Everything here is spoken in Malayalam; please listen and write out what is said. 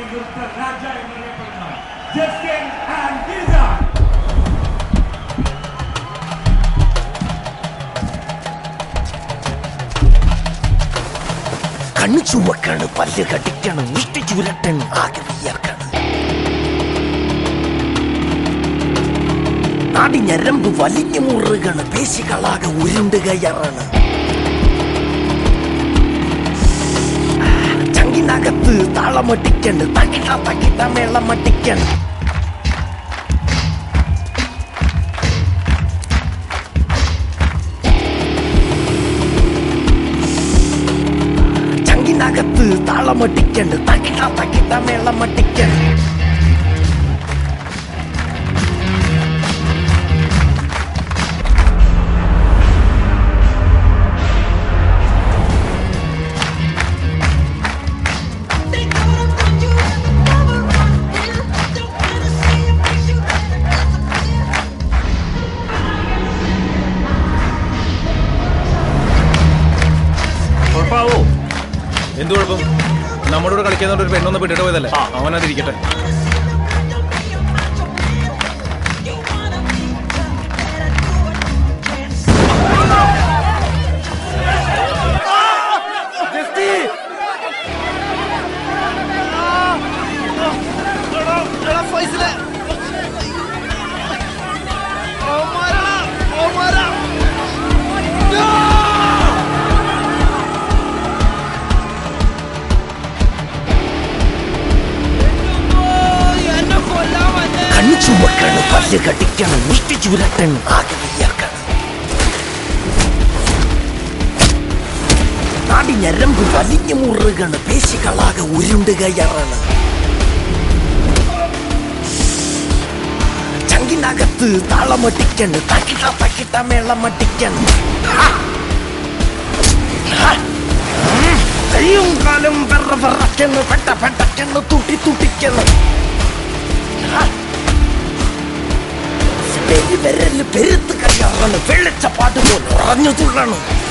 നൃത്ത രാജ എന്നറിയപ്പെടുന്ന ജസ്റ്റിൻ ആൻഡ് ഗിരിജ. കണ്ണു ചുവക്കാണ്, പല്ല് കടിക്കണം, മുഷ്ടി ചുരട്ടൻ, ആകെ വിയർക്കാണ്. നാടി ഞരമ്പ് വലിഞ്ഞു മുറുകണ്, പേശികളാകെ ഉരുണ്ടുകയറാണ്. ചങ്കിനകത്ത് താളമട്ടിക്കണ്, തകിട്ട തകിട്ട മേളമട്ടിക്കണ്. ചങ്കിനകത്ത് താളമട്ടിക്കണ്, തകിട്ട തകിട്ട മേളമട്ടിക്കണ്. എന്ത് കുഴപ്പം? നമ്മളോട് കളിക്കാന്നോണ്ട് ഒരു പെണ്ണൊന്ന് പിടിട്ട് പോയതല്ലേ, അവനതിരിക്കട്ടെ. ചുവക്കാണ്, പല്ല് കടിക്കണം, മുഷ്ടി ചുരട്ടൻ, ആകെ വിയർക്കാണ്. നാടി ഞരമ്പ് വലിഞ്ഞു മുറുകണ്, പേശികളാകെ ഉരുണ്ടുകയറാണ്. ചങ്കിനകത്ത് താളമട്ടിക്കണ്, തകിട്ട തകിട്ട മേളമട്ടിക്കണ്. കയ്യും കാലും വെറ വെറക്കണ്, പെട്ട പെട്ടക്കണ്, തുട്ടി തുട്ടിക്കണ്. വിരല് പെരുത്ത് കയ്യാറാണ്, വെള്ളച്ചപ്പാട്ട് പോലെ ഉറഞ്ഞു തുള്ളണം.